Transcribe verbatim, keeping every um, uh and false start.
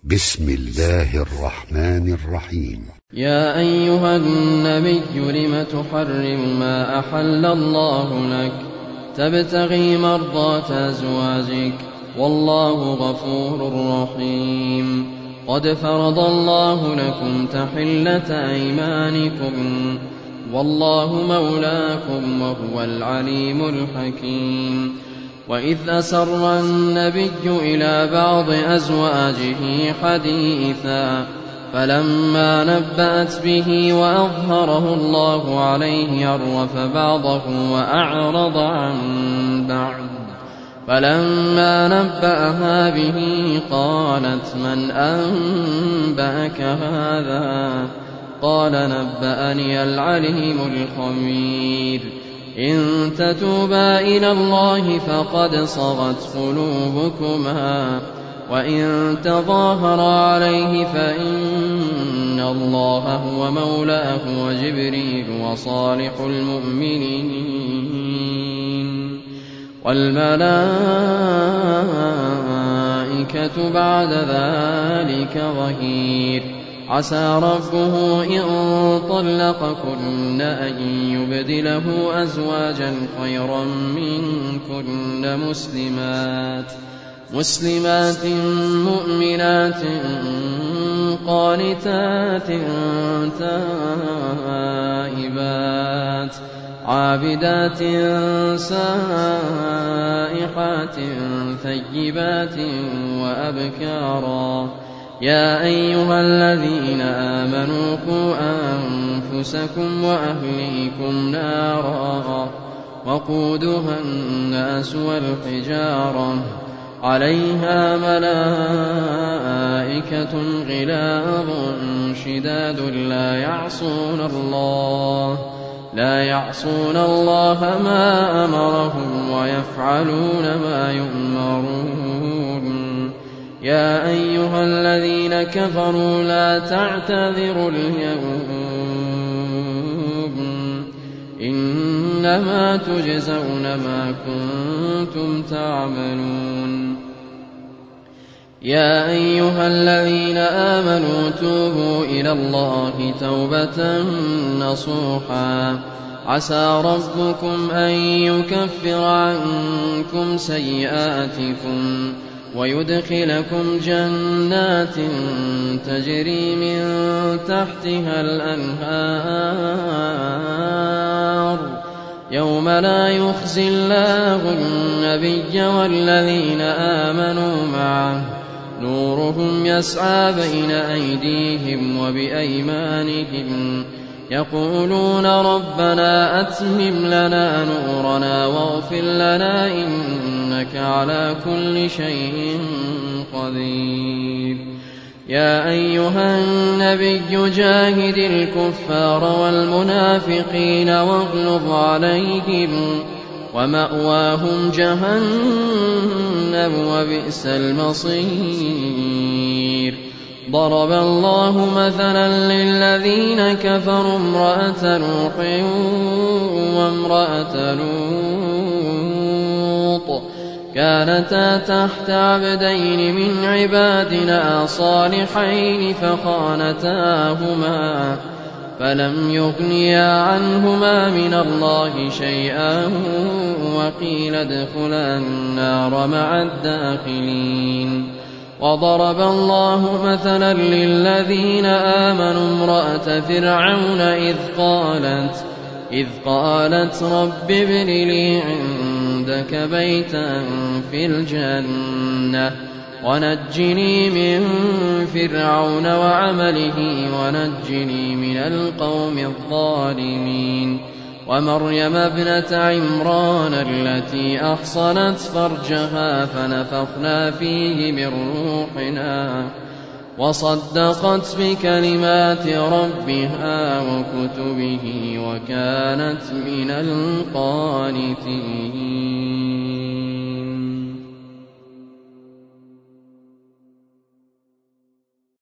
بسم الله الرحمن الرحيم. يا أيها النبي لم تحرم ما أحل الله لك تبتغي مرضات أزواجك والله غفور رحيم. قد فرض الله لكم تحلة أيمانكم والله مولاكم وهو العليم الحكيم. وإذ أسر النبي إلى بعض أزواجه حديثا فلما نبأت به وأظهره الله عليه عرف بعضه وأعرض عن بعض. فلما نبأها به قالت من أنبأك هذا؟ قال نبأني العليم الخبير. إن تتوبا إلى الله فقد صغت قلوبكما وإن تظاهرا عليه فإن الله هو مولاه وجبريل وصالح المؤمنين والملائكة بعد ذلك ظهير. عسى ربه إن طلقكن أن يبدله أزواجا خيرا منكن مسلمات مسلمات مؤمنات قانتات تائبات عابدات سائحات ثيبات وأبكارا. يا أيها الذين آمنوا قوا أنفسكم وأهليكم نارا وقودها الناس والحجارة عليها ملائكة غلاظ شداد لا يعصون الله لا يعصون الله ما أمرهم ويفعلون ما يؤمرون. يا أيها الذين كفروا لا تعتذروا اليوم إنما تجزون ما كنتم تعملون. يا أيها الذين آمنوا توبوا إلى الله توبة نصوحا عسى ربكم أن يكفر عنكم سيئاتكم ويدخلكم جنات تجري من تحتها الأنهار يوم لا يخزي الله النبي والذين آمنوا معه نورهم يسعى بين أيديهم وبأيمانهم يقولون ربنا أتمم لنا نورنا واغفر لنا إنك على كل شيء قدير. يا أيها النبي جاهد الكفار والمنافقين واغلظ عليهم ومأواهم جهنم وبئس المصير. ضرب الله مثلا للذين كفروا امرأة نوح وامرأة لوط كانتا تحت عبدين من عبادنا صالحين فخانتاهما فلم يغنيا عنهما من الله شيئا وقيل ادخلا النار مع الداخلين. وضرب الله مثلا للذين آمنوا امرأة فرعون إذ قالت إذ قالت رب ابن لي عندك بيتا في الجنة ونجني من فرعون وعمله ونجني من القوم الظالمين. ومريم ابنة عمران التي أحصنت فرجها فنفخنا فيه من روحنا وصدقت بكلمات ربها وكتبه وكانت من القانتين.